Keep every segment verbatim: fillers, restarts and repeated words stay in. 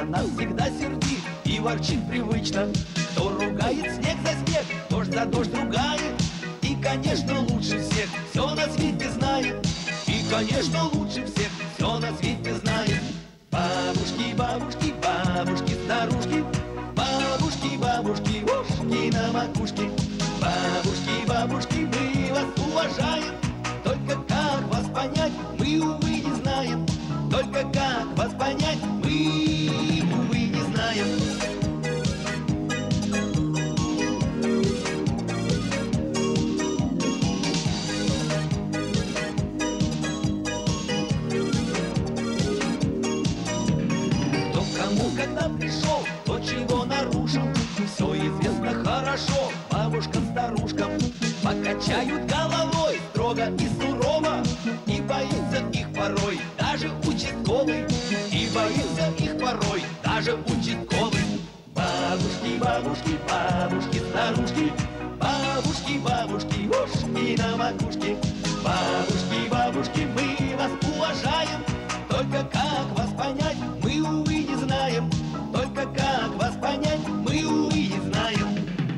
нас всегда сердит и ворчит привычно. Кто ругает снег за снег, дождь за дождь ругает. И, конечно, лучше всех все на свете знает. И, конечно, лучше всех все на свете знает. Бабушки, бабушки, бабушки, старушки, бабушки, бабушки, ушки на макушке. Бабушки, бабушки, мы вас уважаем. Только как вас понять, мы, увы, не знаем. Только как вас понять, мы, увы, не знаем. Кто кому когда пришел, кто чего нарушил, все известно хорошо бабушкам, старушкам. Покачают головой строго и сурово, и боится их порой даже участковый. И боится их порой даже участковый. Бабушки, бабушки, бабушки, старушки, бабушки, бабушки, ушки на макушке. Бабушки, бабушки, мы вас уважаем. Только как вас понять, мы, увы, не знаем. Только как вас понять, мы, увы, не знаем.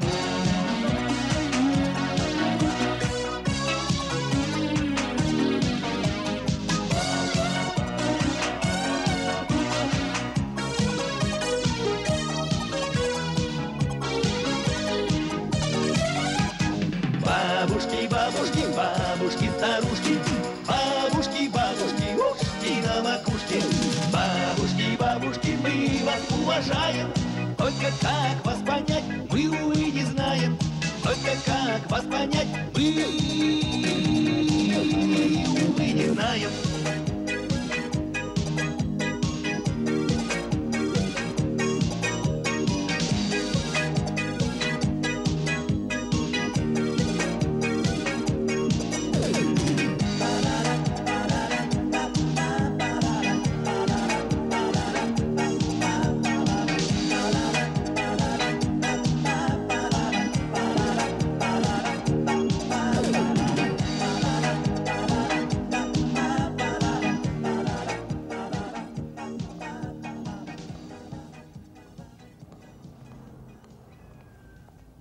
Бабушки, бабушки, бабушки, старушки, бабушки, бабушки, ушки на макушке. Бабушки, бабушки, мы вас уважаем. Только как вас понять, мы, увы, не знаем. Только как вас понять, мы